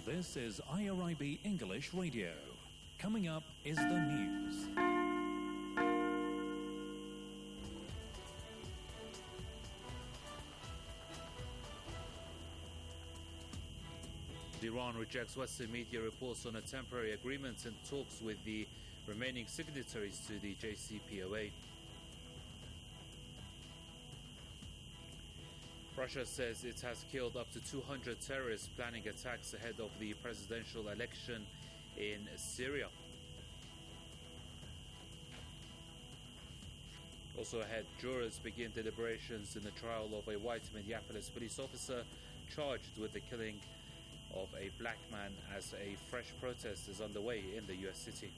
This is IRIB English Radio. Coming up is the news. Iran rejects Western media reports on a temporary agreement and talks with the remaining signatories to the JCPOA. Russia says it has killed up to 200 terrorists planning attacks ahead of the presidential election in Syria. Also ahead, jurors begin deliberations in the trial of a white Minneapolis police officer charged with the killing of a black man as a fresh protest is underway in the US city.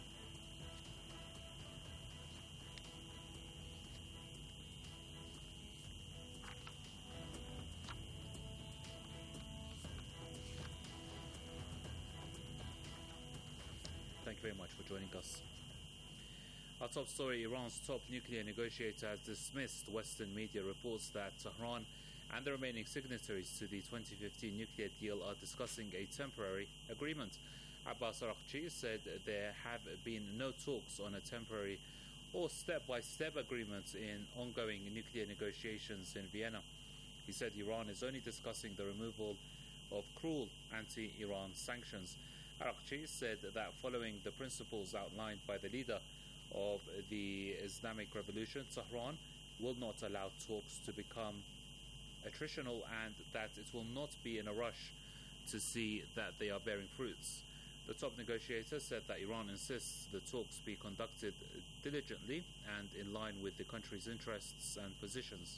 Thank you very much for joining us. Our top story: Iran's top nuclear negotiator has dismissed Western media reports that Tehran and the remaining signatories to the 2015 nuclear deal are discussing a temporary agreement. Abbas Araghchi said there have been no talks on a temporary or step-by-step agreement in ongoing nuclear negotiations in Vienna. He said Iran is only discussing the removal of cruel anti-Iran sanctions. Araghchi said that following the principles outlined by the leader of the Islamic Revolution, Tehran will not allow talks to become attritional and that it will not be in a rush to see that they are bearing fruits. The top negotiator said that Iran insists the talks be conducted diligently and in line with the country's interests and positions.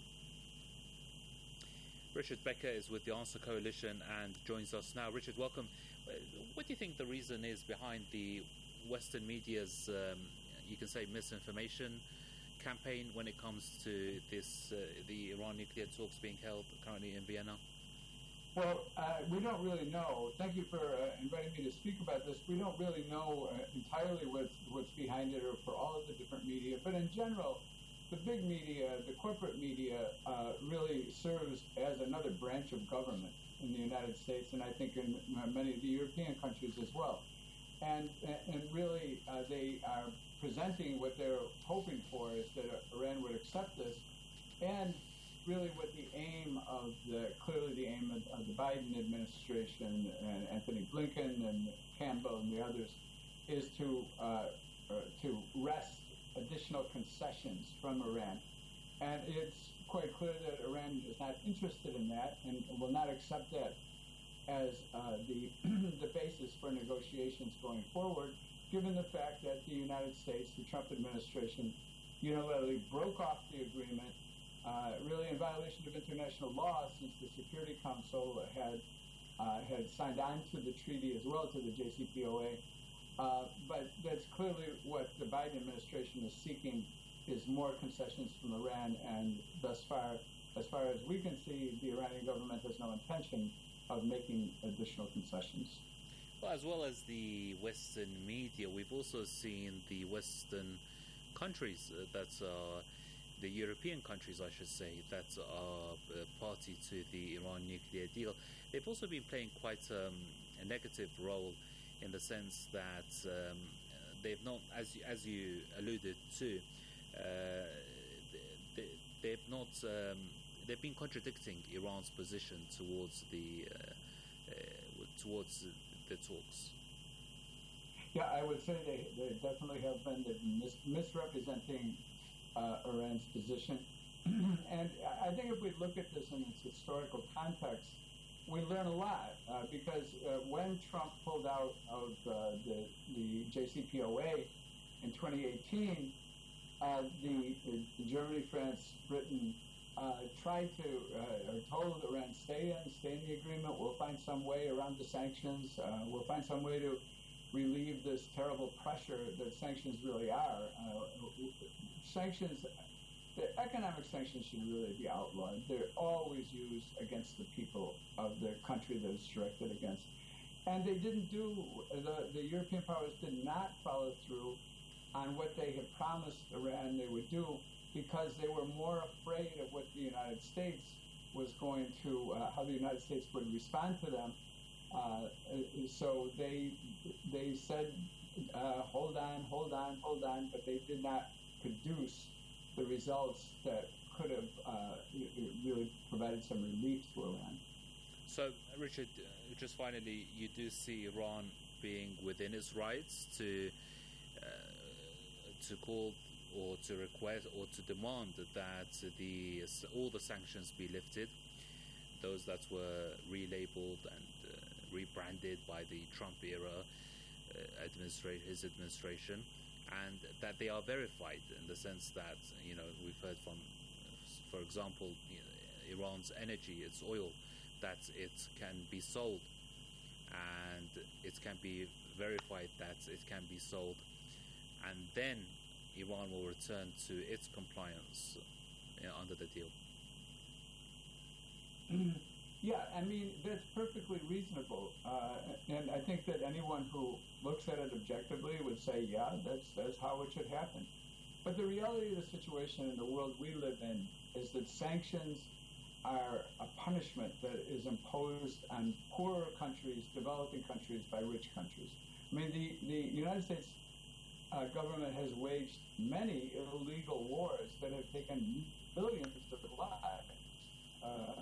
Richard Becker is with the Answer Coalition and joins us now. Richard, welcome. What do you think the reason is behind the Western media's, you can say, misinformation campaign when it comes to this, the Iran nuclear talks being held currently in Vienna? Well, we don't really know. Thank you for inviting me to speak about this. We don't really know entirely what's behind it or for all of the different media, but in general, the big media, the corporate media, really serves as another branch of government in the United States, and I think in many of the European countries as well. And really, they are presenting what they're hoping for is that Iran would accept this, and really what the aim of the Biden administration and Anthony Blinken and Campbell and the others is to wrest additional concessions from Iran. And it's quite clear that Iran is not interested in that and will not accept that as the basis for negotiations going forward, given the fact that the United States, the Trump administration, unilaterally broke off the agreement, really in violation of international law, since the Security Council had signed on to the treaty as well, to the JCPOA. But that's clearly what the Biden administration is seeking, is more concessions from Iran, and thus far, as far as we can see, the Iranian government has no intention of making additional concessions. Well, as well as the Western media, we've also seen the Western countries, that are the European countries, I should say, that are party to the Iran nuclear deal. They've also been playing quite a negative role in the sense that they've not, as you alluded to, they've been contradicting Iran's position towards the talks. Yeah, I would say they definitely have been misrepresenting Iran's position. And I think if we look at this in its historical context, we learn a lot because when Trump pulled out of the JCPOA in 2018, the Germany, France, Britain tried to told Iran, stay in the agreement. We'll find some way around the sanctions. We'll find some way to relieve this terrible pressure that sanctions really are. Sanctions. The economic sanctions should really be outlawed. They're always used against the people of the country that it's directed against. And they didn't do, the European powers did not follow through on what they had promised Iran they would do, because they were more afraid of what the United States was going to, how the United States would respond to them, So they said, hold on, but they did not produce the results that could have really provided some relief to Iran. So, Richard, just finally, you do see Iran being within its rights to call or to request or to demand that all the sanctions be lifted, those that were relabeled and rebranded by the Trump era his administration, and that they are verified in the sense that, we've heard from, for example, Iran's energy, its oil, that it can be sold, and it can be verified that it can be sold, and then Iran will return to its compliance under the deal. Yeah, I mean, that's perfectly reasonable, and I think that anyone who looks at it objectively would say, yeah, that's how it should happen. But the reality of the situation in the world we live in is that sanctions are a punishment that is imposed on poorer countries, developing countries, by rich countries. I mean, the United States government has waged many illegal wars that have taken billions of lives.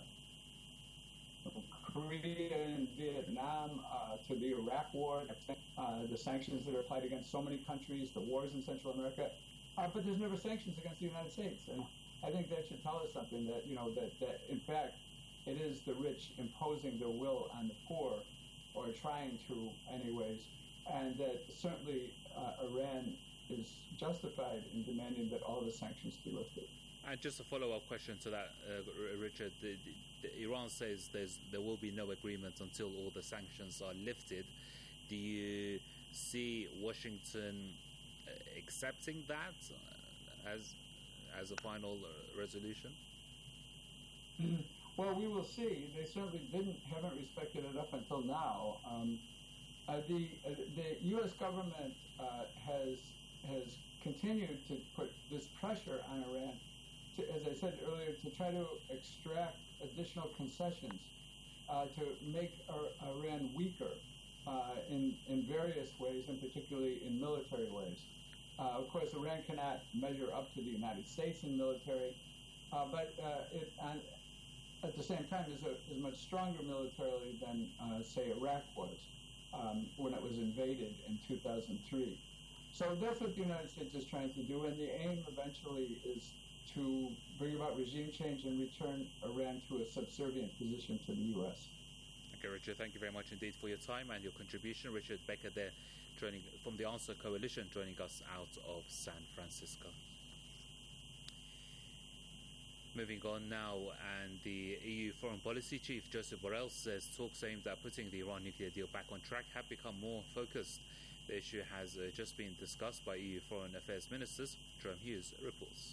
Korea and Vietnam, to the Iraq War, the sanctions that are applied against so many countries, the wars in Central America, but there's never sanctions against the United States. And I think that should tell us something, that, that in fact, it is the rich imposing their will on the poor, or trying to anyways, and that certainly Iran is justified in demanding that all the sanctions be lifted. And just a follow-up question to that, Richard. Iran says there will be no agreement until all the sanctions are lifted. Do you see Washington accepting that as a final resolution? Well, we will see. They certainly haven't respected it up until now. The U.S. government has continued to put this pressure on Iran, as I said earlier, to try to extract additional concessions to make Iran weaker in various ways, and particularly in military ways. Of course, Iran cannot measure up to the United States in military, but it at the same time is much stronger militarily than, say, Iraq was when it was invaded in 2003. So that's what the United States is trying to do, and the aim eventually is to bring about regime change and return Iran to a subservient position to the U.S. Okay, Richard, thank you very much indeed for your time and your contribution. Richard Becker there, joining from the Answer Coalition, joining us out of San Francisco. Moving on now, and the EU Foreign Policy Chief Joseph Borrell says talks aimed at putting the Iran nuclear deal back on track have become more focused. The issue has just been discussed by EU Foreign Affairs Ministers. Jerome Hughes reports.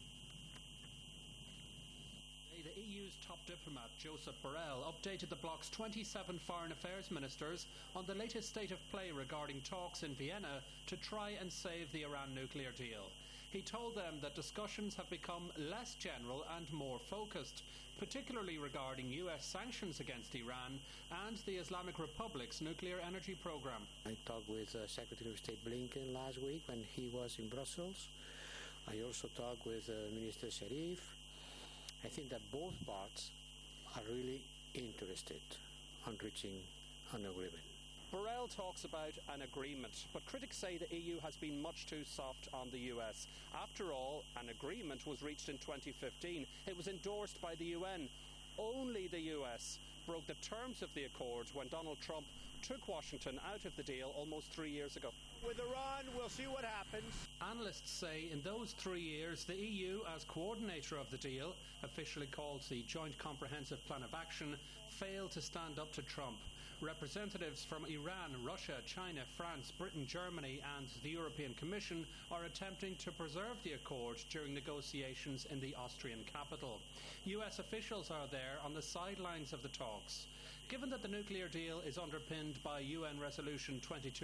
The EU's top diplomat, Joseph Borrell, updated the bloc's 27 foreign affairs ministers on the latest state of play regarding talks in Vienna to try and save the Iran nuclear deal. He told them that discussions have become less general and more focused, particularly regarding US sanctions against Iran and the Islamic Republic's nuclear energy program. I talked with Secretary of State Blinken last week when he was in Brussels. I also talked with Minister Sharif. I think that both parts are really interested on reaching an agreement. Borrell talks about an agreement, but critics say the EU has been much too soft on the US. After all, an agreement was reached in 2015. It was endorsed by the UN. Only the US broke the terms of the accord when Donald Trump took Washington out of the deal almost 3 years ago. With Iran, we'll see what happens. Analysts say in those 3 years, the EU, as coordinator of the deal, officially called the Joint Comprehensive Plan of Action, failed to stand up to Trump. Representatives from Iran, Russia, China, France, Britain, Germany and the European Commission are attempting to preserve the accord during negotiations in the Austrian capital. US officials are there on the sidelines of the talks. Given that the nuclear deal is underpinned by UN Resolution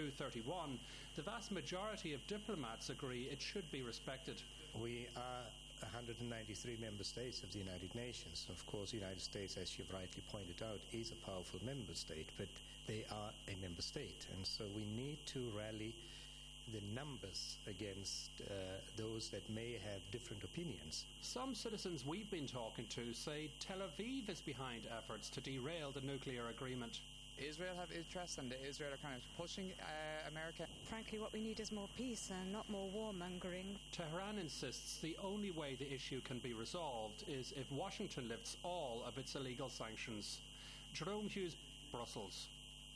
2231, the vast majority of diplomats agree it should be respected. We are 193 member states of the United Nations. Of course, the United States, as you've rightly pointed out, is a powerful member state, but they are a member state. And so we need to rally the numbers against those that may have different opinions. Some citizens we've been talking to say Tel Aviv is behind efforts to derail the nuclear agreement. Israel have interest, and Israel are kind of pushing America. Frankly, what we need is more peace and not more warmongering. Tehran insists the only way the issue can be resolved is if Washington lifts all of its illegal sanctions. Jerome Hughes, Brussels.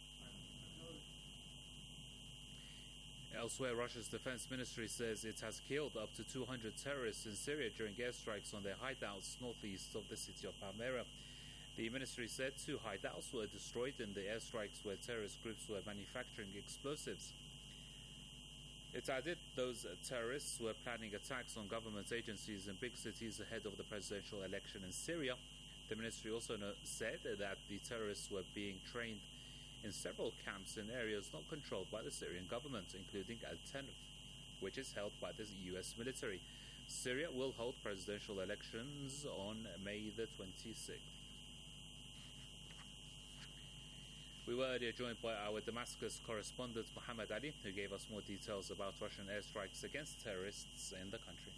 Elsewhere, Russia's defense ministry says it has killed up to 200 terrorists in Syria during airstrikes on their hideouts northeast of the city of Palmyra. The ministry said 2 hideouts were destroyed in the airstrikes where terrorist groups were manufacturing explosives. It added those terrorists were planning attacks on government agencies in big cities ahead of the presidential election in Syria. The ministry also said that the terrorists were being trained in several camps in areas not controlled by the Syrian government, including Al-Tanf, which is held by the US military. Syria will hold presidential elections on May the 26th. We were earlier joined by our Damascus correspondent Mohammed Ali, who gave us more details about Russian airstrikes against terrorists in the country.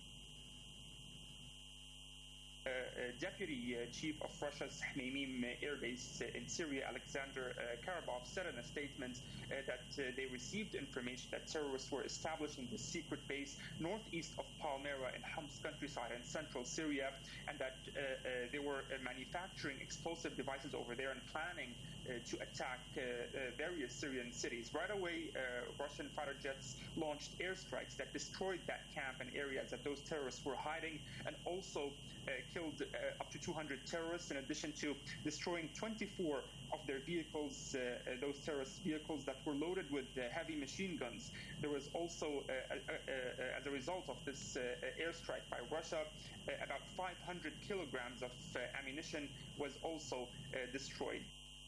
Deputy Chief of Russia's Hmeimim Air Base in Syria, Alexander Karabov, said in a statement that they received information that terrorists were establishing the secret base northeast of Palmyra in Homs countryside in central Syria, and that they were manufacturing explosive devices over there and planning to attack various Syrian cities. Right away, Russian fighter jets launched airstrikes that destroyed that camp and areas that those terrorists were hiding, and also killed up to 200 terrorists, in addition to destroying 24 of their vehicles, those terrorist vehicles that were loaded with heavy machine guns. There was also, as a result of this airstrike by Russia, about 500 kilograms of ammunition was also destroyed.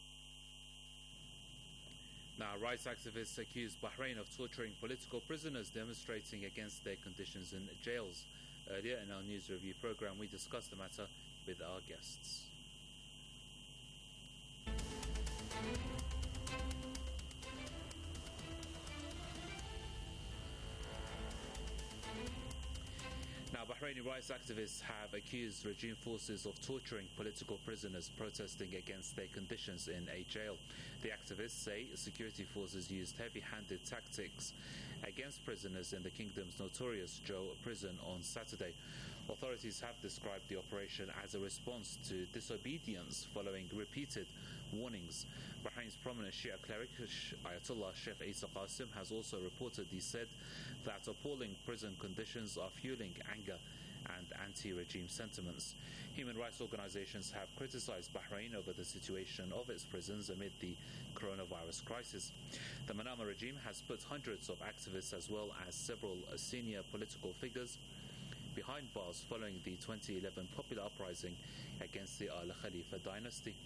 Now, rights activists accuse Bahrain of torturing political prisoners demonstrating against their conditions in jails. Earlier in our news review program, we discussed the matter with our guests. Now, Bahraini rights activists have accused regime forces of torturing political prisoners protesting against their conditions in a jail. The activists say security forces used heavy-handed tactics against prisoners in the kingdom's notorious Joe prison on Saturday. Authorities have described the operation as a response to disobedience following repeated warnings. Bahrain's prominent Shia cleric Ayatollah Sheikh Isa Qasim has also reportedly said that appalling prison conditions are fueling anger and anti-regime sentiments. Human rights organizations have criticized Bahrain over the situation of its prisons amid the coronavirus crisis. The Manama regime has put hundreds of activists as well as several senior political figures behind bars following the 2011 popular uprising against the Al Khalifa dynasty.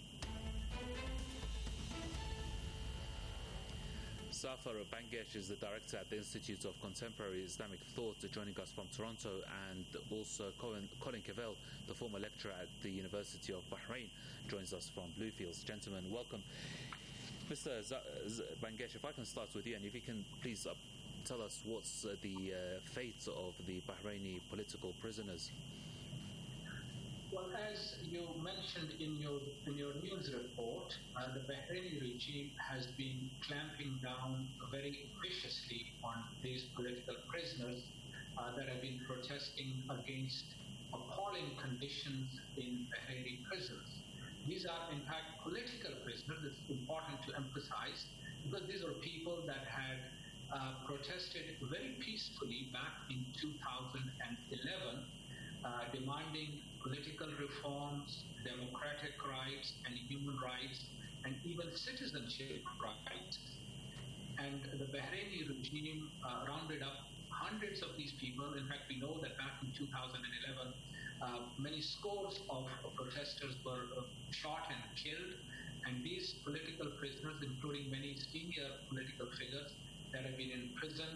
Safar Bangesh is the director at the Institute of Contemporary Islamic Thought, joining us from Toronto, and also Colin Cavell, the former lecturer at the University of Bahrain, joins us from Bluefields. Gentlemen, welcome. Mr. Bangesh, if I can start with you, and if you can please tell us what's the fate of the Bahraini political prisoners. Well, as you mentioned in your news report, the Bahraini regime has been clamping down very viciously on these political prisoners that have been protesting against appalling conditions in Bahraini prisons. These are, in fact, political prisoners. It's important to emphasize, because these are people that had protested very peacefully back in 2011, demanding political reforms, democratic rights and human rights, and even citizenship rights. And the Bahraini regime rounded up hundreds of these people. In fact, we know that back in 2011, many scores of protesters were shot and killed. And these political prisoners, including many senior political figures that have been in prison,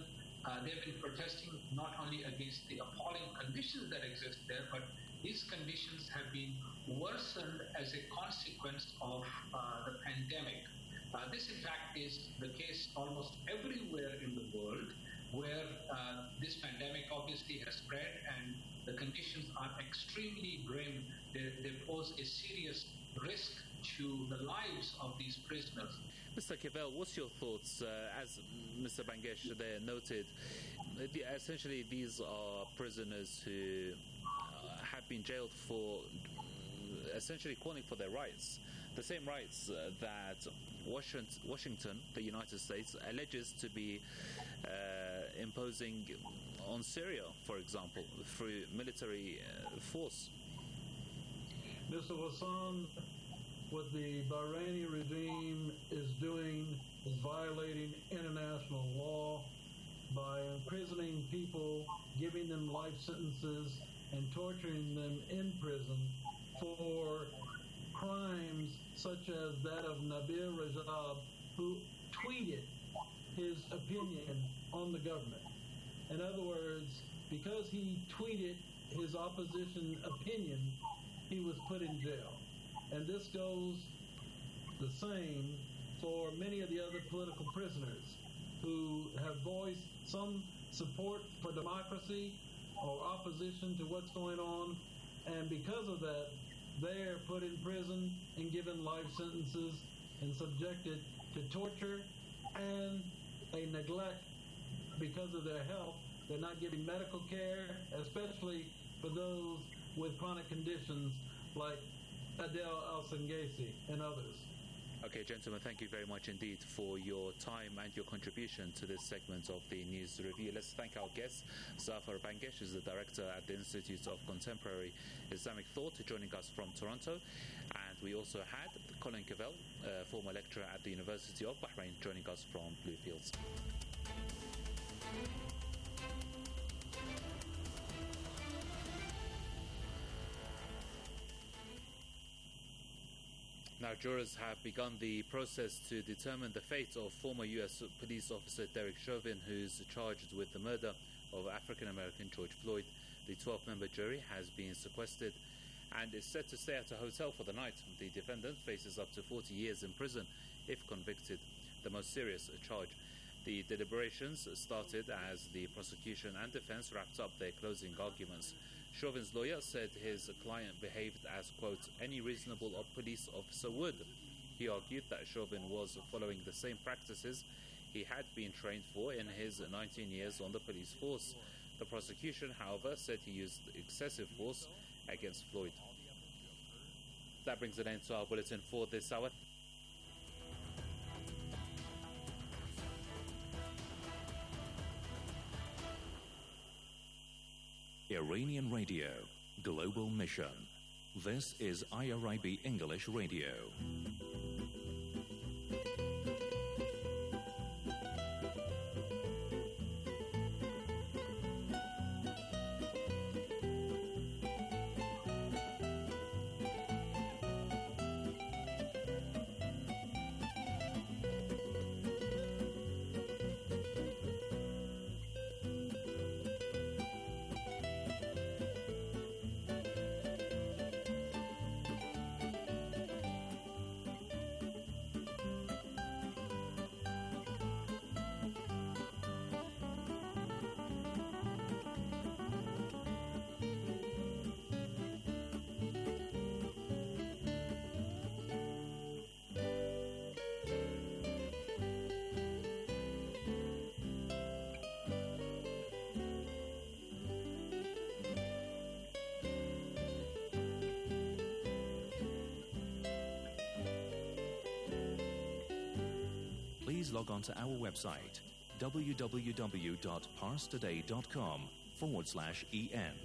They've been protesting not only against the appalling conditions that exist there, but these conditions have been worsened as a consequence of the pandemic. This, in fact, is the case almost everywhere in the world where this pandemic obviously has spread and the conditions are extremely grim. They pose a serious risk to the lives of these prisoners. Mr. Keval, what's your thoughts? As Mr. Bangesh there noted, essentially these are prisoners who have been jailed for essentially calling for their rights, the same rights that Washington, the United States, alleges to be imposing on Syria, for example, through military force. Mr. Hassan, what the Bahraini regime is doing is violating international law by imprisoning people, giving them life sentences, and torturing them in prison for crimes such as that of Nabil Rajab, who tweeted his opinion on the government. In other words, because he tweeted his opposition opinion, he was put in jail. And this goes the same for many of the other political prisoners who have voiced some support for democracy or opposition to what's going on, and because of that, they're put in prison and given life sentences and subjected to torture and a neglect because of their health. They're not getting medical care, especially for those with chronic conditions like Adel Al-Sangesi and others. Okay, gentlemen, thank you very much indeed for your time and your contribution to this segment of the News Review. Let's thank our guest, Zafar Bangesh, who's the director at the Institute of Contemporary Islamic Thought, joining us from Toronto. And we also had Colin Keval, former lecturer at the University of Bahrain, joining us from Bluefields. Now, jurors have begun the process to determine the fate of former U.S. police officer Derek Chauvin, who's charged with the murder of African-American George Floyd. The 12-member jury has been sequestered and is set to stay at a hotel for the night. The defendant faces up to 40 years in prison if convicted, the most serious charge. The deliberations started as the prosecution and defense wrapped up their closing arguments. Chauvin's lawyer said his client behaved as, quote, any reasonable police officer would. He argued that Chauvin was following the same practices he had been trained for in his 19 years on the police force. The prosecution, however, said he used excessive force against Floyd. That brings an end to our bulletin for this hour. Iranian Radio, Global Mission. This is IRIB English Radio. Please log on to our website, www.parstoday.com/EN.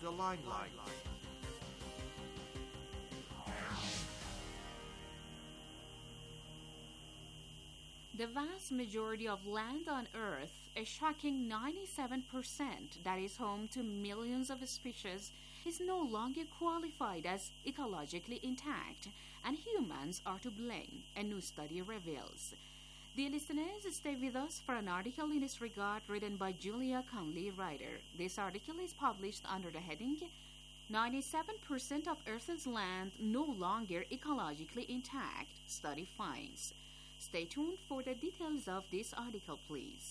the limelight. The vast majority of land on Earth, a shocking 97% that is home to millions of species, is no longer qualified as ecologically intact, and humans are to blame, a new study reveals. Dear listeners, stay with us for an article in this regard written by Julia Conley Ryder. This article is published under the heading 97% of Earth's land no longer ecologically intact, study finds. Stay tuned for the details of this article, please.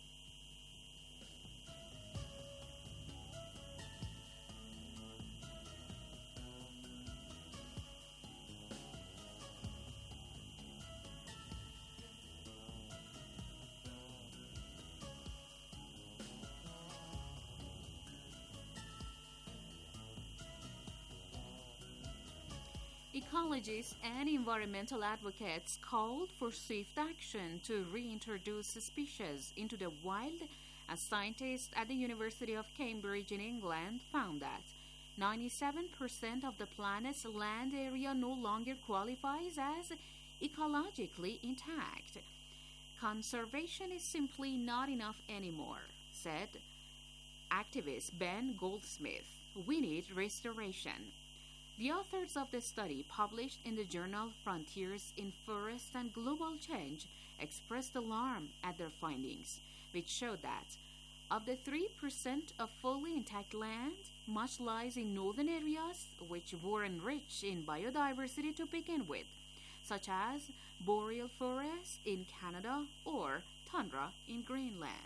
Ecologists and environmental advocates called for swift action to reintroduce species into the wild, as scientists at the University of Cambridge in England found that 97% of the planet's land area no longer qualifies as ecologically intact. Conservation is simply not enough anymore, said activist Ben Goldsmith. We need restoration. The authors of the study, published in the journal Frontiers in Forest and Global Change, expressed alarm at their findings, which showed that of the 3% of fully intact land, much lies in northern areas which were enriched in biodiversity to begin with, such as boreal forests in Canada or tundra in Greenland.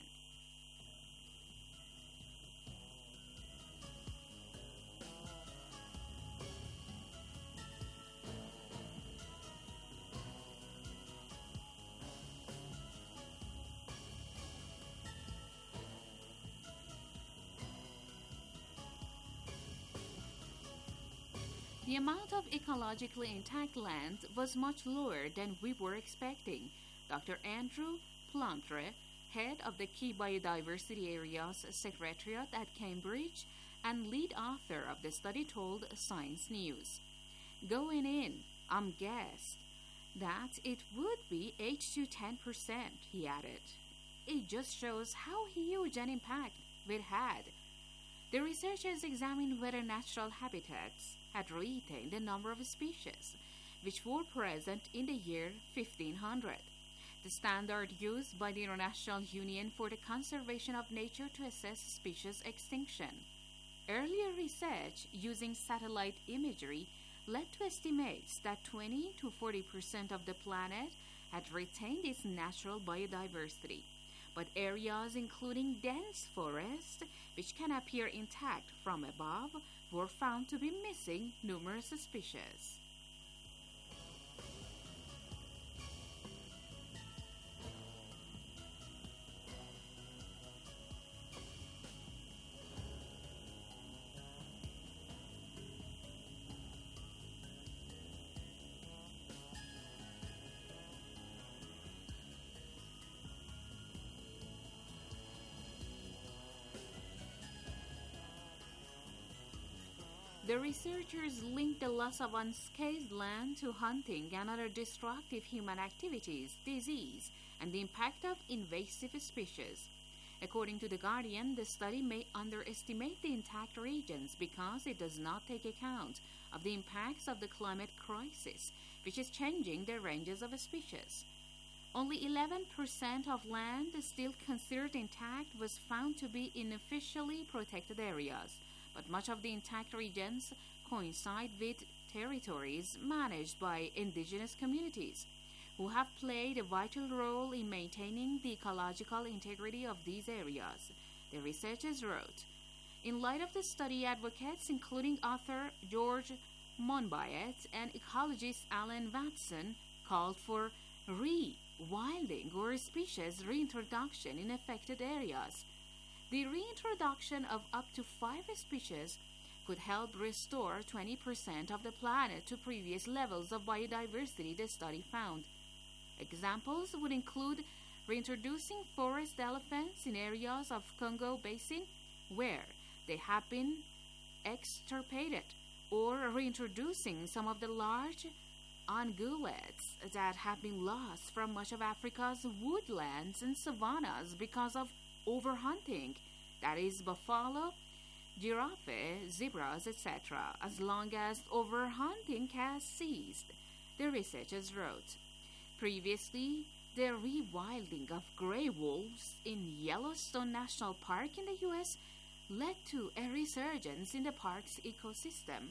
The amount of ecologically intact land was much lower than we were expecting, Dr. Andrew Plantre, head of the Key Biodiversity Areas Secretariat at Cambridge and lead author of the study, told Science News. Going in, I'm guessed that it would be 8 to 10%, he added. It just shows how huge an impact we'd had. The researchers examined whether natural habitats had retained the number of species which were present in the year 1500, the standard used by the International Union for the Conservation of Nature to assess species extinction. Earlier research using satellite imagery led to estimates that 20 to 40% of the planet had retained its natural biodiversity, but areas including dense forests, which can appear intact from above, were found to be missing numerous species. The researchers linked the loss of unscathed land to hunting and other destructive human activities, disease, and the impact of invasive species. According to The Guardian, the study may underestimate the intact regions because it does not take account of the impacts of the climate crisis, which is changing the ranges of species. Only 11% of land still considered intact was found to be in officially protected areas, but much of the intact regions coincide with territories managed by indigenous communities, who have played a vital role in maintaining the ecological integrity of these areas, the researchers wrote. In light of the study, advocates, including author George Monbiot and ecologist Alan Watson, called for rewilding or species reintroduction in affected areas. The reintroduction of up to 5 species could help restore 20% of the planet to previous levels of biodiversity, the study found. Examples would include reintroducing forest elephants in areas of Congo Basin where they have been extirpated or reintroducing some of the large ungulates that have been lost from much of Africa's woodlands and savannas because of overhunting, that is buffalo, giraffe, zebras, etc., as long as overhunting has ceased, the researchers wrote. Previously, the rewilding of gray wolves in Yellowstone National Park in the U.S. led to a resurgence in the park's ecosystem.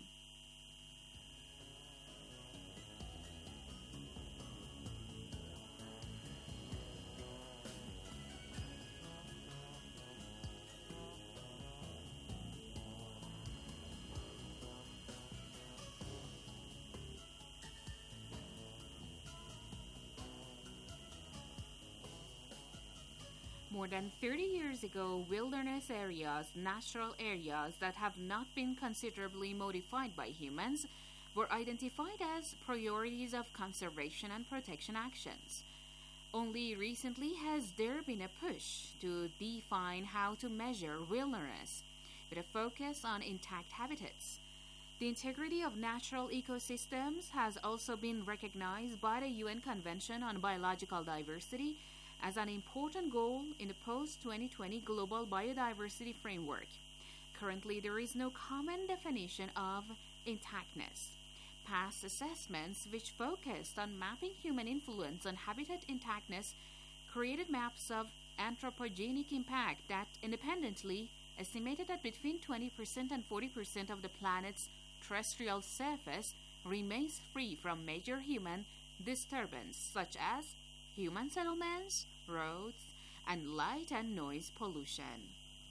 More than 30 years ago, wilderness areas, natural areas that have not been considerably modified by humans, were identified as priorities of conservation and protection actions. Only recently has there been a push to define how to measure wilderness, with a focus on intact habitats. The integrity of natural ecosystems has also been recognized by the UN Convention on Biological Diversity as an important goal in the post-2020 Global Biodiversity Framework. Currently, there is no common definition of intactness. Past assessments, which focused on mapping human influence on habitat intactness, created maps of anthropogenic impact that independently estimated that between 20% and 40% of the planet's terrestrial surface remains free from major human disturbance, such as human settlements, roads, and light and noise pollution.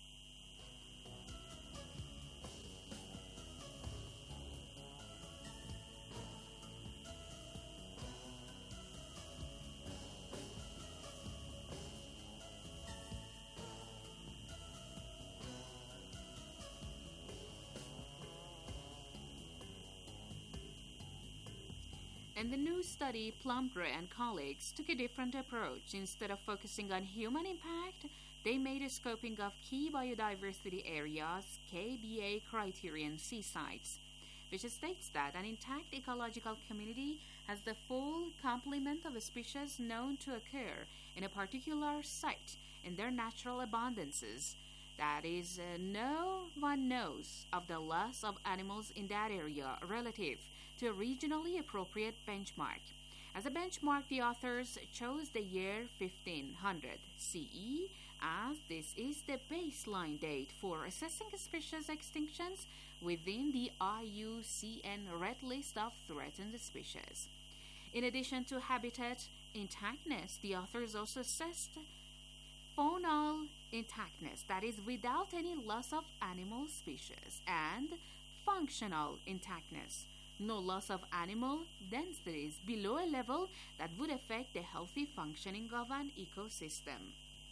In the new study, Plumpre and colleagues took a different approach. Instead of focusing on human impact, they made a scoping of key biodiversity areas, KBA criterion C sites, which states that an intact ecological community has the full complement of species known to occur in a particular site in their natural abundances. That is, no one knows of the loss of animals in that area relative to a regionally appropriate benchmark. As a benchmark, the authors chose the year 1500 CE, as this is the baseline date for assessing species extinctions within the IUCN Red List of Threatened Species. In addition to habitat intactness, the authors also assessed faunal intactness, that is, without any loss of animal species, and functional intactness, no loss of animal densities below a level that would affect the healthy functioning of an ecosystem.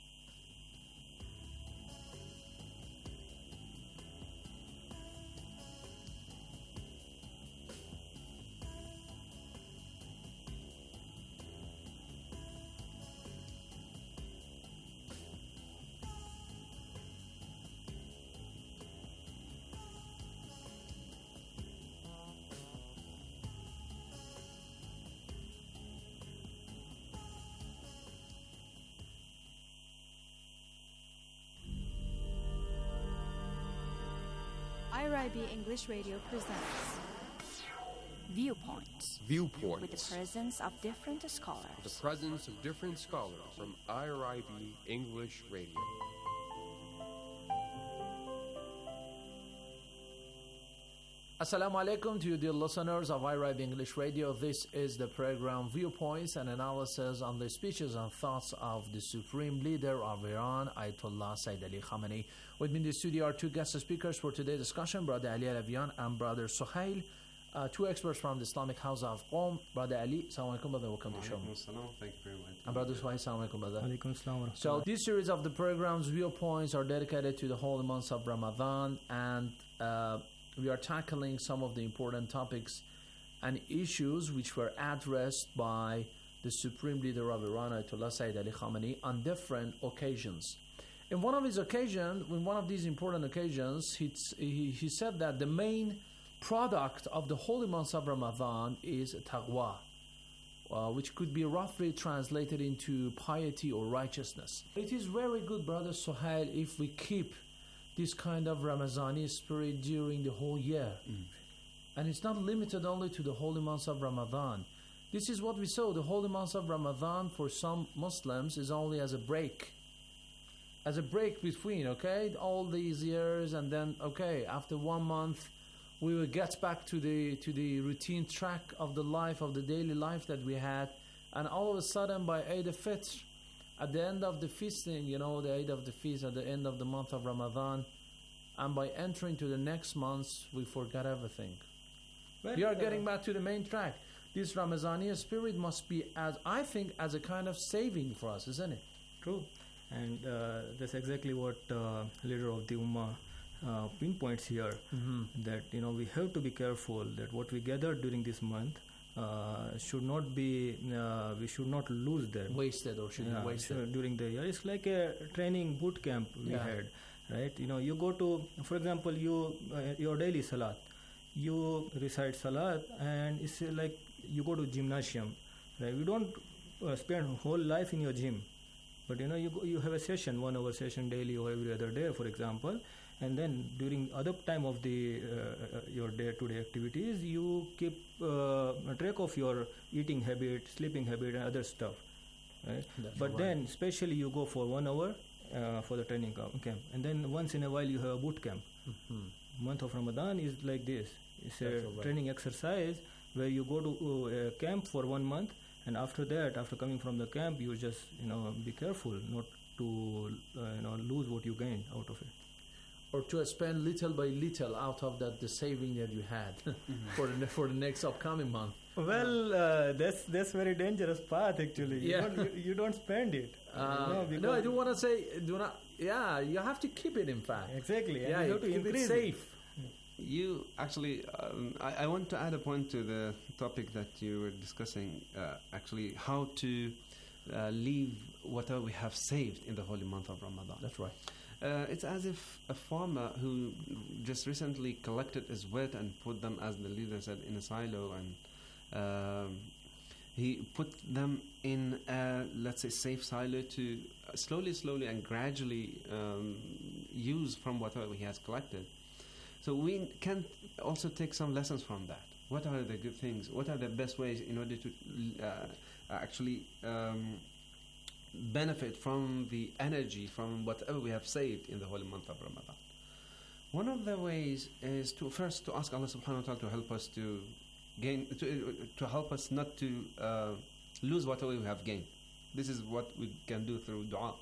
IRIB English Radio presents Viewpoints. Viewpoints. With the presence of different scholars. The presence of different scholars from IRIB English Radio. Assalamu alaikum to you, dear listeners of IRIB English Radio. This is the program Viewpoints, an analysis on the speeches and thoughts of the Supreme Leader of Iran, Ayatollah Sayyid Ali Khamenei. With me in the studio are two guest speakers for today's discussion, Brother Ali Alavian and Brother Suhail, two experts from the Islamic House of Qom. Brother Ali, assalamu alaikum, brother, welcome to the show. Thank you very much. And Brother Suhail, assalamu alaikum, brother. Alaikum assalam. So this series of the programs, Viewpoints, are dedicated to the holy months of Ramadan, and we are tackling some of the important topics and issues which were addressed by the Supreme Leader of Iran, Ayatollah Sayyid Ali Khamenei, on different occasions. In one of these important occasions, he said that the main product of the holy month of Ramadan is taqwa, which could be roughly translated into piety or righteousness. It is very good, Brother Suhail, if we keep this kind of Ramazani spirit during the whole year. And it's not limited only to the holy month of Ramadan. This is what we saw. The holy month of Ramadan for some Muslims is only as a break. As a break between, okay, all these years, and then, okay, after 1 month, we will get back to the routine track of the life, of the daily life that we had. And all of a sudden, by Eid al-Fitr, at the end of the feasting, the Eid of the feast, at the end of the month of Ramadan, and by entering to the next month, we forgot everything. We are getting back to the main track. This Ramazani spirit must be, as a kind of saving for us, isn't it? True. And that's exactly what leader of the Ummah pinpoints here, that we have to be careful that what we gather during this month should not be we should not lose them, wasted or should be wasted during the year. It's like a training boot camp we had, right? You go to, for example, your daily salat, you recite salat, and it's like you go to gymnasium, right? We don't spend whole life in your gym, but you have a session, 1 hour session daily or every other day, for example, and then during other time of the your day-to-day activities, you keep track of your eating habit, sleeping habit, and other stuff, right? But then especially you go for 1 hour for the training camp, and then once in a while you have a boot camp. Month of Ramadan is like this. It's a training exercise where you go to a camp for 1 month, and after that, after coming from the camp, you just be careful not to lose what you gain out of it, or to spend little by little out of the saving that you had for the next upcoming month. Well, that's very dangerous path actually. You don't spend it. No, I do want to say, you have to keep it, in fact. Exactly. You have to keep it safe. You actually, I want to add a point to the topic that you were discussing, actually how to leave whatever we have saved in the holy month of Ramadan. That's right. It's as if a farmer who just recently collected his wheat and put them, as the leader said, in a silo, and he put them in a, let's say, safe silo to slowly and gradually use from whatever he has collected. So we can also take some lessons from that. What are the good things? What are the best ways in order to actually benefit from the energy from whatever we have saved in the holy month of Ramadan? One of the ways is to first to ask Allah subhanahu wa ta'ala to help us to gain, to help us not to lose whatever we have gained. This is what we can do through dua,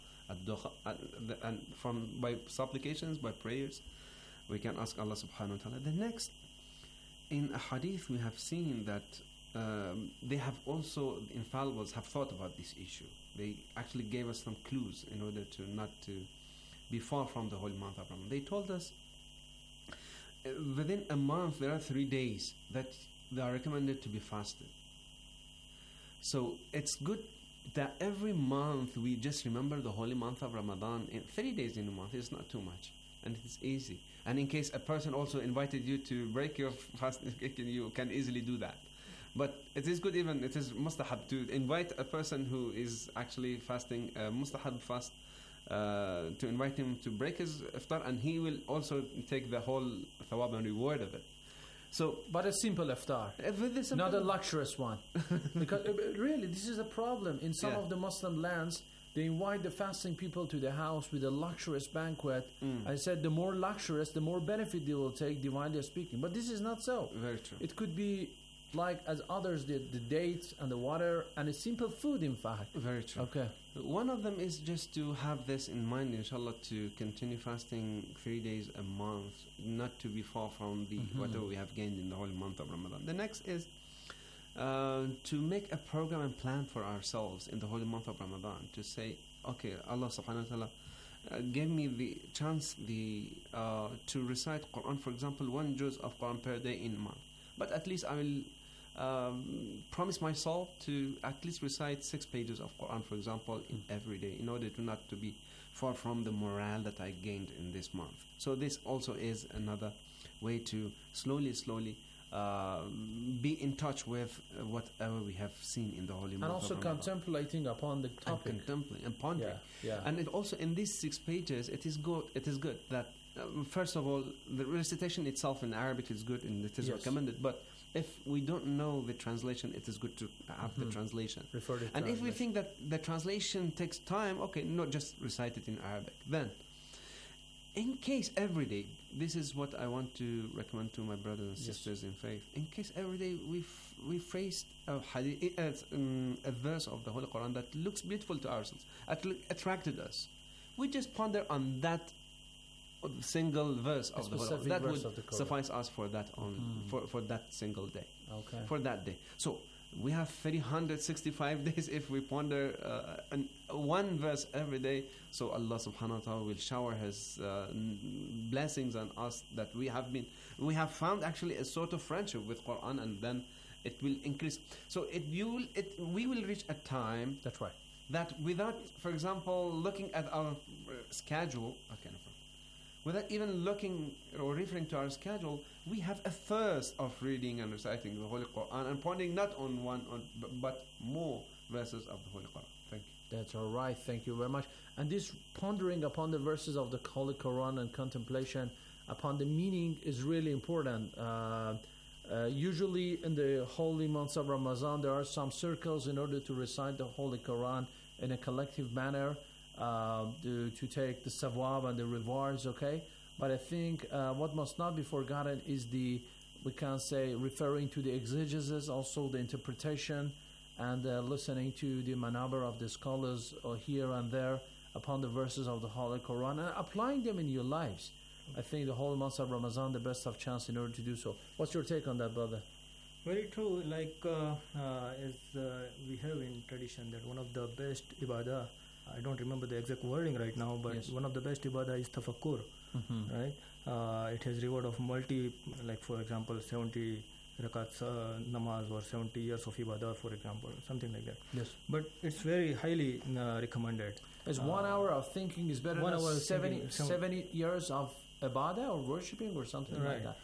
and by supplications, by prayers, we can ask Allah subhanahu wa ta'ala. The next, in a hadith we have seen that they have also, the infallibles have thought about this issue. They actually gave us some clues in order to not to be far from the holy month of Ramadan. They told us within a month there are 3 days that they are recommended to be fasted. So it's good that every month we just remember the holy month of Ramadan. In 3 days in a month is not too much, and it's easy. And in case a person also invited you to break your fast, you can easily do that. But it is good, even it is mustahab to invite a person who is actually fasting, mustahab fast, to invite him to break his iftar, and he will also take the whole thawab and reward of it. So, but a simple iftar, not a luxurious one. Because really, this is a problem. In some of the Muslim lands, they invite the fasting people to the house with a luxurious banquet. I said the more luxurious, the more benefit they will take, divinely speaking. But this is not so. Very true. It could be like as others did, the dates and the water and a simple food, in fact. Very true. Okay. One of them is just to have this in mind, inshallah, to continue fasting 3 days a month, not to be far from the whatever we have gained in the whole month of Ramadan. The next is to make a program and plan for ourselves in the holy month of Ramadan, to say, okay, Allah subhanahu wa ta'ala gave me the chance to recite Quran, for example, 1 juz of Quran per day in a month. But at least I will promise myself to at least recite 6 pages of Quran, for example, in every day, in order to not to be far from the morale that I gained in this month. So this also is another way to slowly be in touch with whatever we have seen in the holy month. And also of Ramadan. contemplating upon the topic. And contemplating and pondering. Yeah. And it also in these 6 pages, it is good that first of all, the recitation itself in Arabic is good and it is recommended. But if we don't know the translation, it is good to have the translation. Refer to and if we think that the translation takes time, okay, not just recite it in Arabic. Then, in case every day, this is what I want to recommend to my brothers and sisters in faith. In case every day we faced a verse of the Holy Quran that looks beautiful to ourselves, attracted us, we just ponder on that single verse of the Quran. That would suffice us for that only, for that single day. Okay. For that day. So we have 365 days if we ponder one verse every day. So Allah subhanahu wa ta'ala will shower His blessings on us, that we have found actually a sort of friendship with Quran, and then it will increase. So we will reach a time. That's right. That without, for example, looking at our schedule, without even looking or referring to our schedule, we have a thirst of reading and reciting the Holy Quran and pondering not on one, but more verses of the Holy Quran. Thank you. That's all right. Thank you very much. And this pondering upon the verses of the Holy Quran and contemplation upon the meaning is really important. Usually in the holy months of Ramadan, there are some circles in order to recite the Holy Quran in a collective manner, to take the sawab and the rewards, okay? But I think what must not be forgotten is we can say, referring to the exegesis, also the interpretation, and listening to the manaber of the scholars here and there upon the verses of the Holy Quran and applying them in your lives. I think the holy months of Ramadan, the best of chance in order to do so. What's your take on that, brother? Very true. Like as we have in tradition that one of the best ibadah, I don't remember the exact wording right now, but one of the best ibadah is tafakkur, right? It has reward of like for example 70 rakats namaz or 70 years of ibadah, for example, something like that. Yes. But it's very highly recommended. Is 1 hour of thinking is better than 70 years of ibadah or worshipping or something like that?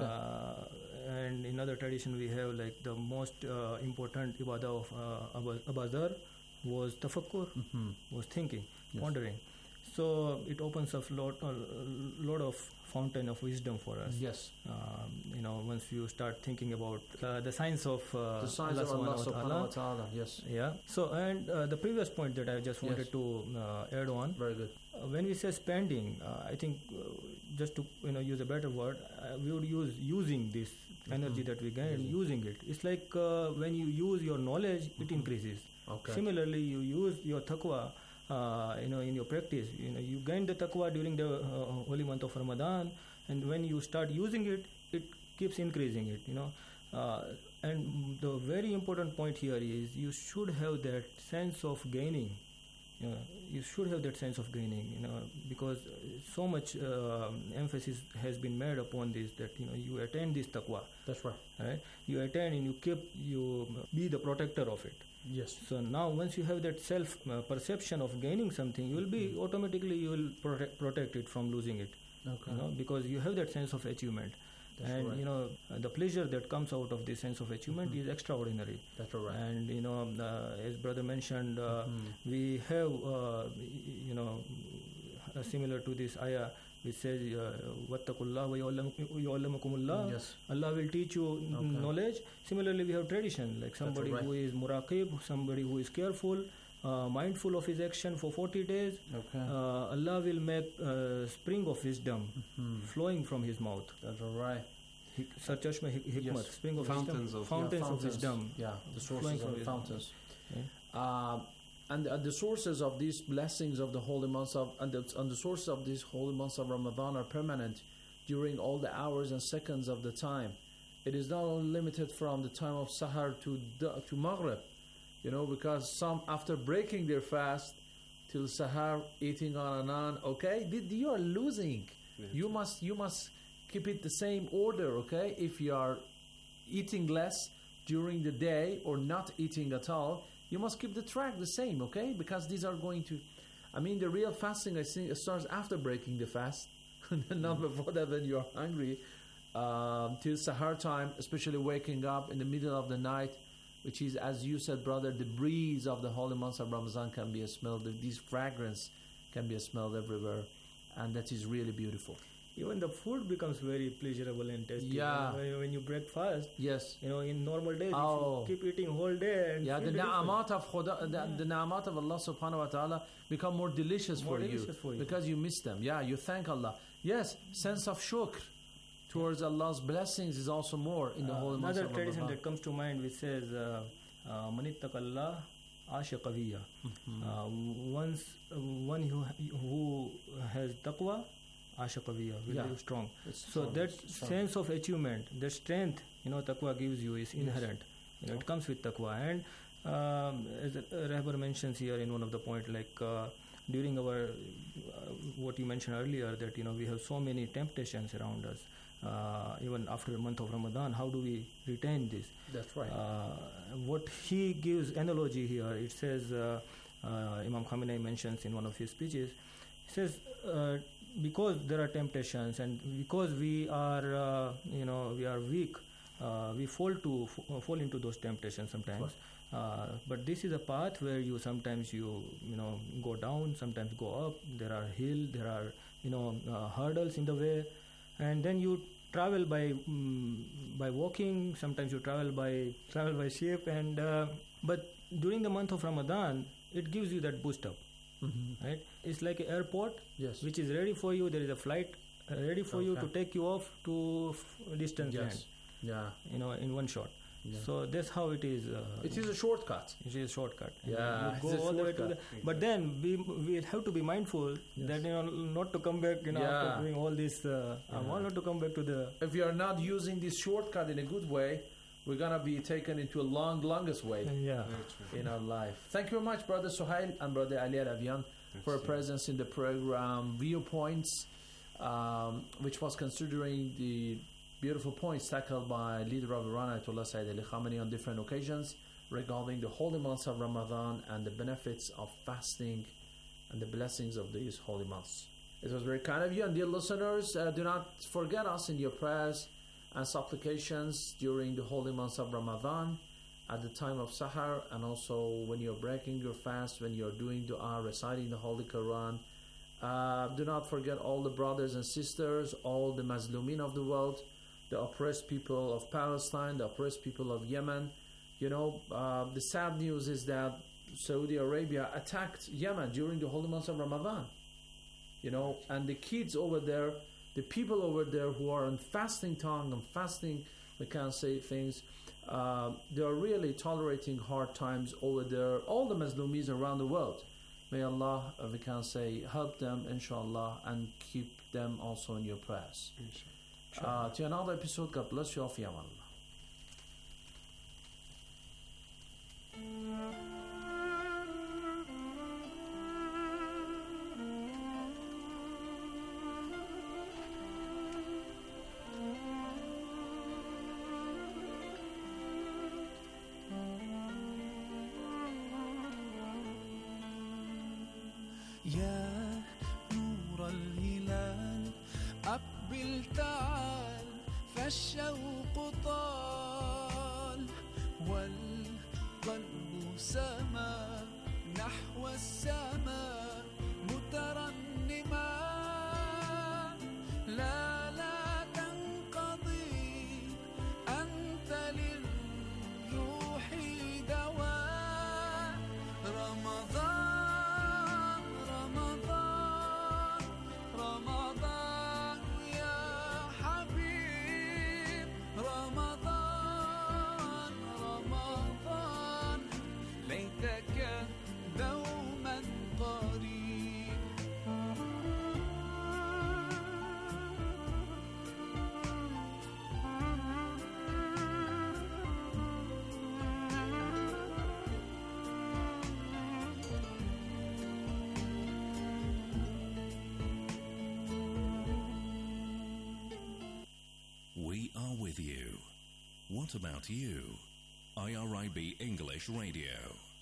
And in other tradition we have like the most important ibadah of Abu Dhar was tafakkur, was thinking, pondering. So it opens up lot of fountain of wisdom for us. Yes. Once you start thinking about the science of Allah subhanahu wa ta'ala. Yes. Yeah. So and the previous point that I just wanted to add on. Very good. When we say spending, I think just to use a better word, we would use using this energy that we gain, using it. It's like when you use your knowledge, it increases. Okay. Similarly, you use your taqwa, in your practice. You gain the taqwa during the holy month of Ramadan, and when you start using it, it keeps increasing it. And the very important point here is you should have that sense of gaining. You should have that sense of gaining, because so much emphasis has been made upon this, that you attain this taqwa. That's right. Right? You attain and you be the protector of it. Yes. So now once you have that self perception of gaining something, you will be automatically you will protect it from losing it. Okay. Because you have that sense of achievement. That's and right. The pleasure that comes out of this sense of achievement is extraordinary. That's right. And as brother mentioned, we have similar to this ayah which says wattaqullah wa yu'allimukumullah. Yes. Allah will teach you knowledge. Similarly, we have tradition, like somebody who is muraqib, somebody who is careful, mindful of his action for 40 days. Okay. Allah will make spring of wisdom flowing from his mouth. That's all right. Sarchashma hikmat, spring of fountains wisdom, fountains of wisdom. Yeah, the sources of the fountains. And the sources of these blessings of the holy months and the sources of these holy months of Ramadan are permanent during all the hours and seconds of the time. It is not only limited from the time of Sahar to Maghrib, because some after breaking their fast till Sahar eating on and on. Okay, you are losing. Yeah. You must keep it the same order. Okay, if you are eating less, during the day or not eating at all, you must keep the track the same, okay? Because these are going to, the real fasting, I think, starts after breaking the fast, not before that when you're hungry, till sahar time, especially waking up in the middle of the night, which is, as you said, brother, the breeze of the holy months of Ramadan can be smelled, this fragrance can be smelled everywhere, and that is really beautiful. Even the food becomes very pleasurable and tasty. Yeah. When you break fast, yes. In normal days, if you keep eating whole day, and the na'amat of the na'amat of Allah subhanahu wa ta'ala become more delicious for you because you miss them. Yeah, you thank Allah. Yes, sense of shukr towards Allah's blessings is also more in the holy months of Ramadan. Another tradition that comes to mind which says, "Manittaqallah asha qawiya." One who has taqwa, asha qawiya, very strong. So that sense of achievement, the strength, taqwa gives you is inherent. It comes with taqwa. And as Rahbar mentions here in one of the points, like during our what you mentioned earlier, that we have so many temptations around us. Even after the month of Ramadan, how do we retain this? That's right. What he gives analogy here, it says, Imam Khamenei mentions in one of his speeches, he says, because there are temptations and because we are, we are weak, we fall into those temptations sometimes. But this is a path where sometimes you go down, sometimes go up. There are hills, there are hurdles in the way, and then you travel by walking. Sometimes you travel by ship, and but during the month of Ramadan, it gives you that boost up. Mm-hmm. Right? It's like an airport, which is ready for you. There is a flight ready for you to take you off to distant land. Yeah. In one shot. Yeah. So that's how it is. It is a shortcut. It is a shortcut. Yeah, you go all the way to but then we have to be mindful that not to come back. After doing all this, I want not to come back to the. If you are not using this shortcut in a good way, we're gonna be taken into a longest way. In our life. Thank you very much, Brother Suhail and Brother Ali Alavian, for your presence in the program Viewpoints, which was considering the beautiful points tackled by leader of Iran, Ayatollah Sayyid Ali Khamenei, on different occasions regarding the holy months of Ramadan and the benefits of fasting and the blessings of these holy months. It was very kind of you, and dear listeners, do not forget us in your prayers and supplications during the holy months of Ramadan, at the time of Sahar, and also when you're breaking your fast, when you're doing dua, reciting the Holy Quran. Do not forget all the brothers and sisters, all the Mazlumin of the world, the oppressed people of Palestine, the oppressed people of Yemen. The sad news is that Saudi Arabia attacked Yemen during the holy months of Ramadan. And the kids over there, the people over there who are on fasting tongue and fasting, we can't say things, they are really tolerating hard times over there, all the Mazlumis around the world. May Allah, we can say, help them, inshallah, and keep them also in your prayers. To another episode, God bless you all. Fi aman Allah. يا نور الهلال أقبل تعال فالشوق طال والقلب سما نحو السماء مترنما لا تنقضي أنت للروح دواء رمضان We are with you. What about you? IRIB English Radio.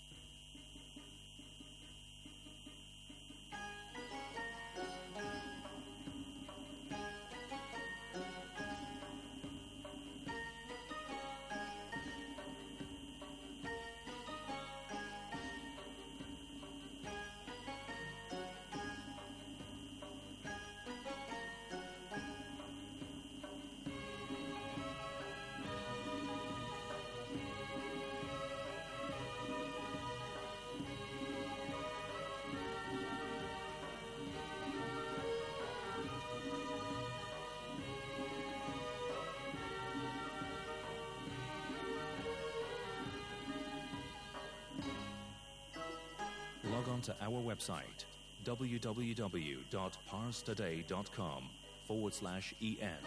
Log on to our website www.parstoday.com/en.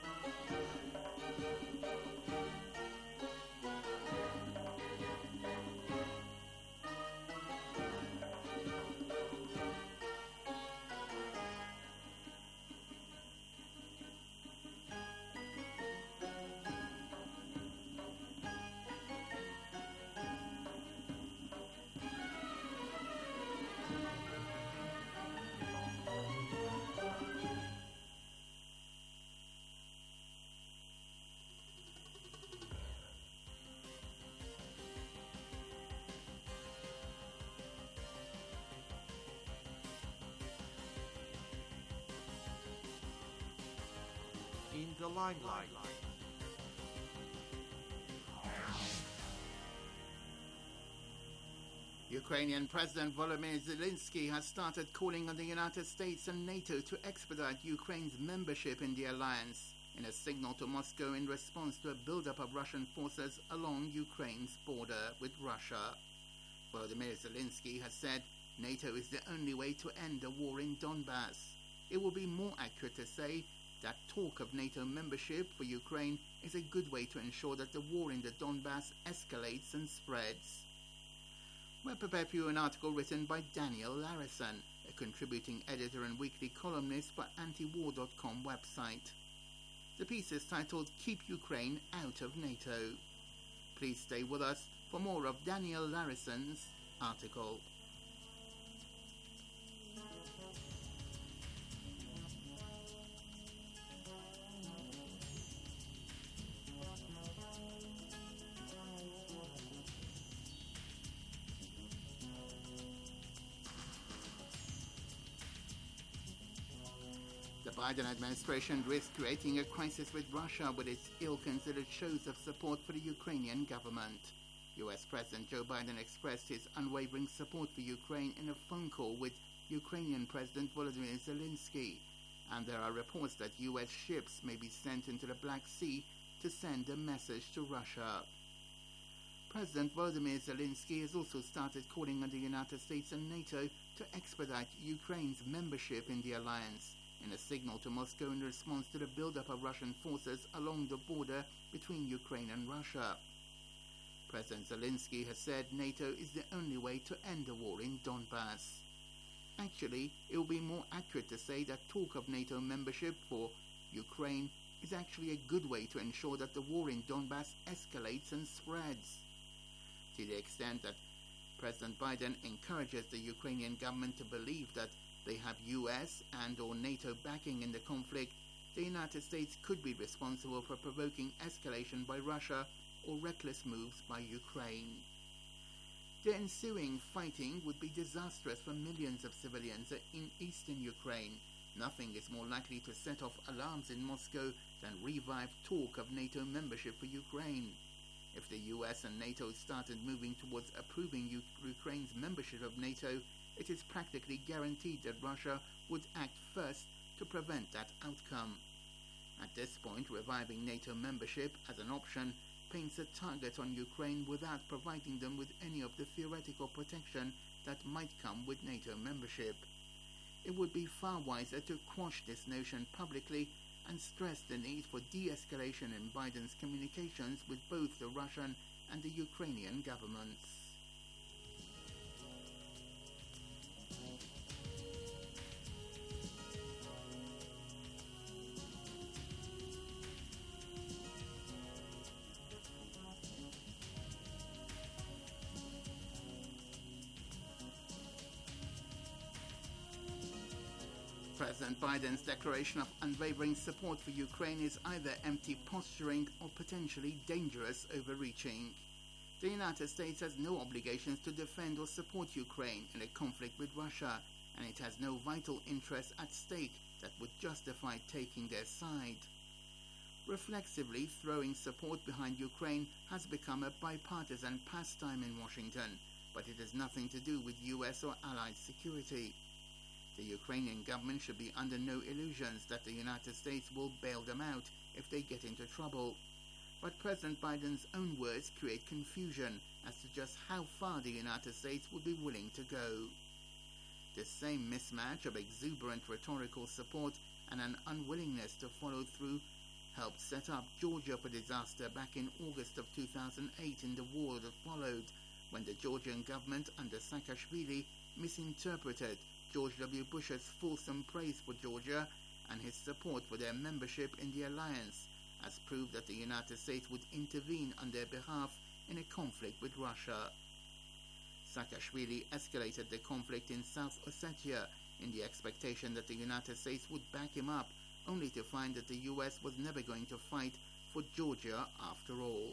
In the limelight. Ukrainian President Volodymyr Zelensky has started calling on the United States and NATO to expedite Ukraine's membership in the alliance, in a signal to Moscow in response to a buildup of Russian forces along Ukraine's border with Russia. Volodymyr Zelensky has said NATO is the only way to end the war in Donbass. It will be more accurate to say that talk of NATO membership for Ukraine is a good way to ensure that the war in the Donbass escalates and spreads. We're prepared for you an article written by Daniel Larison, a contributing editor and weekly columnist for antiwar.com website. The piece is titled Keep Ukraine Out of NATO. Please stay with us for more of Daniel Larison's article. The Biden administration risks creating a crisis with Russia with its ill-considered shows of support for the Ukrainian government. US President Joe Biden expressed his unwavering support for Ukraine in a phone call with Ukrainian President Volodymyr Zelensky, and there are reports that US ships may be sent into the Black Sea to send a message to Russia. President Volodymyr Zelensky has also started calling on the United States and NATO to expedite Ukraine's membership in the alliance, in a signal to Moscow in response to the buildup of Russian forces along the border between Ukraine and Russia. President Zelensky has said NATO is the only way to end the war in Donbass. Actually, it will be more accurate to say that talk of NATO membership for Ukraine is actually a good way to ensure that the war in Donbass escalates and spreads. To the extent that President Biden encourages the Ukrainian government to believe that they have US and or NATO backing in the conflict, the United States could be responsible for provoking escalation by Russia or reckless moves by Ukraine. The ensuing fighting would be disastrous for millions of civilians in eastern Ukraine. Nothing is more likely to set off alarms in Moscow than revived talk of NATO membership for Ukraine. If the US and NATO started moving towards approving Ukraine's membership of NATO, it is practically guaranteed that Russia would act first to prevent that outcome. At this point, reviving NATO membership as an option paints a target on Ukraine without providing them with any of the theoretical protection that might come with NATO membership. It would be far wiser to quash this notion publicly and stress the need for de-escalation in Biden's communications with both the Russian and the Ukrainian governments. President Biden's declaration of unwavering support for Ukraine is either empty posturing or potentially dangerous overreaching. The United States has no obligations to defend or support Ukraine in a conflict with Russia, and it has no vital interests at stake that would justify taking their side. Reflexively throwing support behind Ukraine has become a bipartisan pastime in Washington, but it has nothing to do with US or allied security. The Ukrainian government should be under no illusions that the United States will bail them out if they get into trouble. But President Biden's own words create confusion as to just how far the United States would be willing to go. This same mismatch of exuberant rhetorical support and an unwillingness to follow through helped set up Georgia for disaster back in August of 2008 in the war that followed, when the Georgian government under Saakashvili misinterpreted George W. Bush's fulsome praise for Georgia and his support for their membership in the alliance as proof that the United States would intervene on their behalf in a conflict with Russia. Saakashvili escalated the conflict in South Ossetia in the expectation that the United States would back him up, only to find that the US was never going to fight for Georgia after all.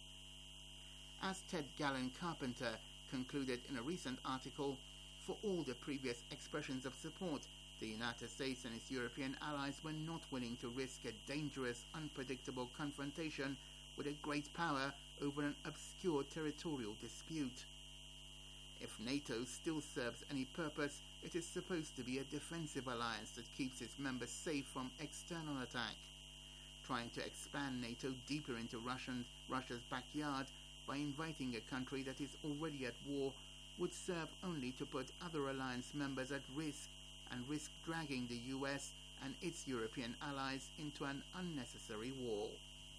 As Ted Gallen Carpenter concluded in a recent article, for all the previous expressions of support, the United States and its European allies were not willing to risk a dangerous, unpredictable confrontation with a great power over an obscure territorial dispute. If NATO still serves any purpose, it is supposed to be a defensive alliance that keeps its members safe from external attack. Trying to expand NATO deeper into Russia's backyard by inviting a country that is already at war would serve only to put other alliance members at risk and risk dragging the US and its European allies into an unnecessary war.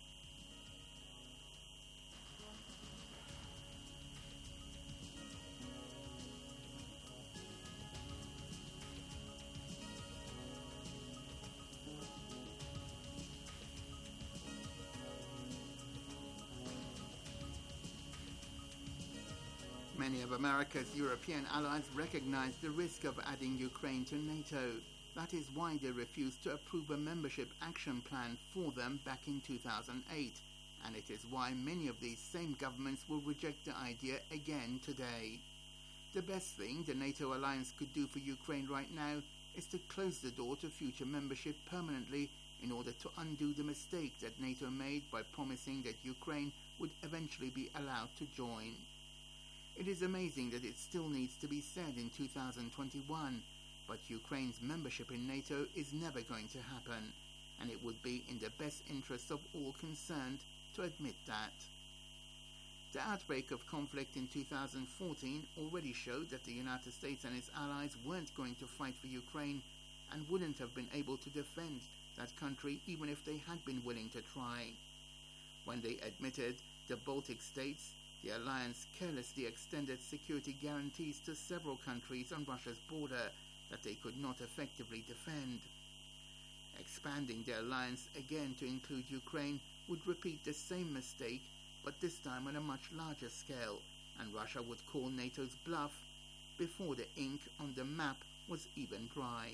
Many of America's European allies recognize the risk of adding Ukraine to NATO. That is why they refused to approve a membership action plan for them back in 2008, and it is why many of these same governments will reject the idea again today. The best thing the NATO alliance could do for Ukraine right now is to close the door to future membership permanently in order to undo the mistake that NATO made by promising that Ukraine would eventually be allowed to join. It is amazing that it still needs to be said in 2021, but Ukraine's membership in NATO is never going to happen, and it would be in the best interests of all concerned to admit that. The outbreak of conflict in 2014 already showed that the United States and its allies weren't going to fight for Ukraine and wouldn't have been able to defend that country even if they had been willing to try. When they admitted the Baltic states, the alliance carelessly extended security guarantees to several countries on Russia's border that they could not effectively defend. Expanding the alliance again to include Ukraine would repeat the same mistake, but this time on a much larger scale, and Russia would call NATO's bluff before the ink on the map was even dry.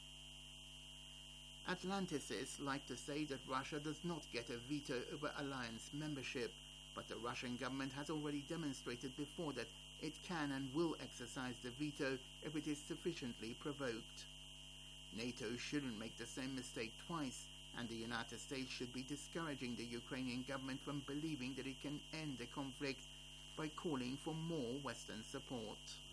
Atlanticists like to say that Russia does not get a veto over alliance membership, but the Russian government has already demonstrated before that it can and will exercise the veto if it is sufficiently provoked. NATO shouldn't make the same mistake twice, and the United States should be discouraging the Ukrainian government from believing that it can end the conflict by calling for more Western support.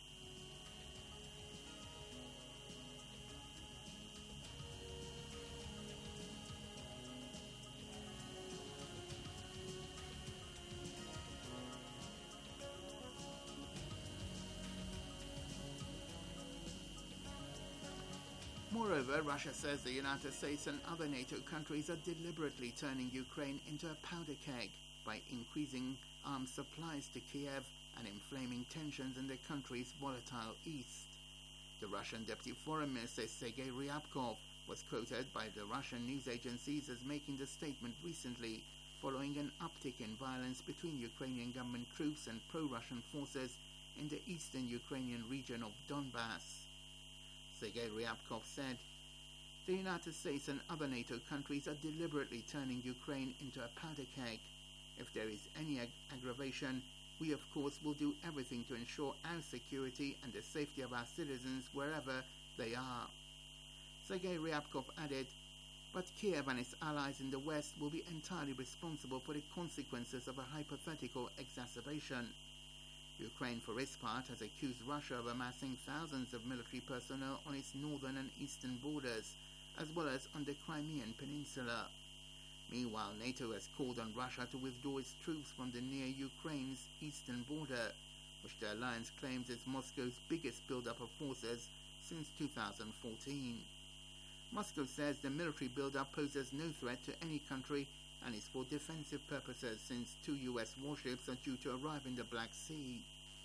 Moreover, Russia says the United States and other NATO countries are deliberately turning Ukraine into a powder keg by increasing arms supplies to Kiev and inflaming tensions in the country's volatile east. The Russian Deputy Foreign Minister Sergei Ryabkov was quoted by the Russian news agencies as making the statement recently, following an uptick in violence between Ukrainian government troops and pro-Russian forces in the eastern Ukrainian region of Donbass. Sergei Ryabkov said, The United States and other NATO countries are deliberately turning Ukraine into a powder keg. If there is any aggravation, we of course will do everything to ensure our security and the safety of our citizens wherever they are. Sergei Ryabkov added, but Kiev and its allies in the West will be entirely responsible for the consequences of a hypothetical exacerbation. Ukraine, for its part, has accused Russia of amassing thousands of military personnel on its northern and eastern borders, as well as on the Crimean Peninsula. Meanwhile, NATO has called on Russia to withdraw its troops from the near Ukraine's eastern border, which the alliance claims is Moscow's biggest buildup of forces since 2014. Moscow says the military buildup poses no threat to any country and is for defensive purposes, since 2 U.S. warships are due to arrive in the Black Sea.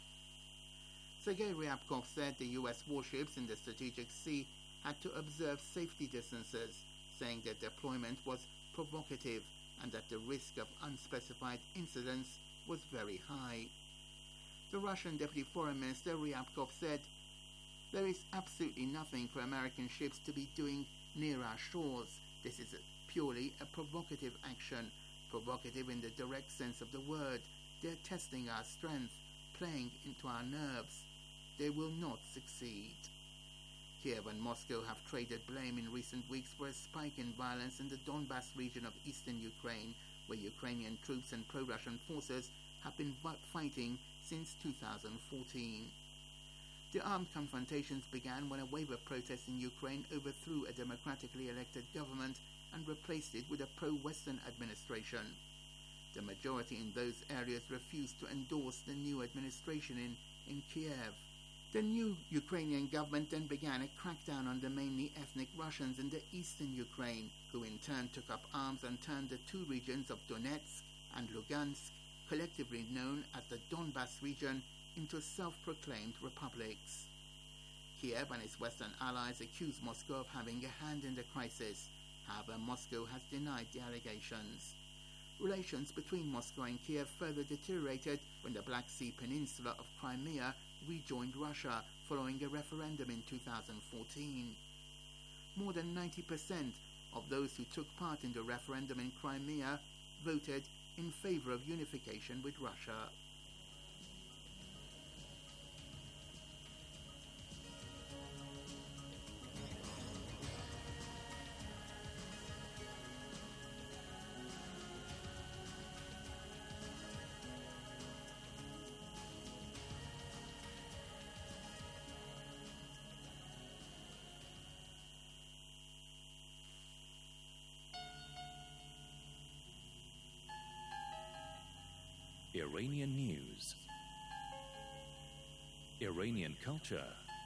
Sergei Ryabkov said the U.S. warships in the Strategic Sea had to observe safety distances, saying their deployment was provocative and that the risk of unspecified incidents was very high. The Russian Deputy Foreign Minister Ryabkov said, "There is absolutely nothing for American ships to be doing near our shores. This is purely a provocative action, provocative in the direct sense of the word. They're testing our strength, playing into our nerves. They will not succeed." Kiev and Moscow have traded blame in recent weeks for a spike in violence in the Donbas region of eastern Ukraine, where Ukrainian troops and pro-Russian forces have been fighting since 2014. The armed confrontations began when a wave of protests in Ukraine overthrew a democratically elected government and replaced it with a pro-Western administration. The majority in those areas refused to endorse the new administration in Kiev. The new Ukrainian government then began a crackdown on the mainly ethnic Russians in the eastern Ukraine, who in turn took up arms and turned the 2 regions of Donetsk and Lugansk, collectively known as the Donbas region, into self-proclaimed republics. Kiev and its Western allies accuse Moscow of having a hand in the crisis. However, Moscow has denied the allegations. Relations between Moscow and Kiev further deteriorated when the Black Sea Peninsula of Crimea rejoined Russia following a referendum in 2014. More than 90% of those who took part in the referendum in Crimea voted in favor of unification with Russia. Iranian news, Iranian culture,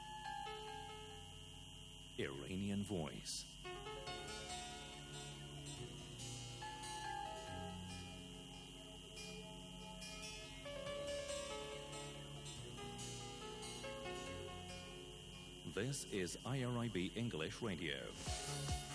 Iranian voice. This is IRIB English Radio.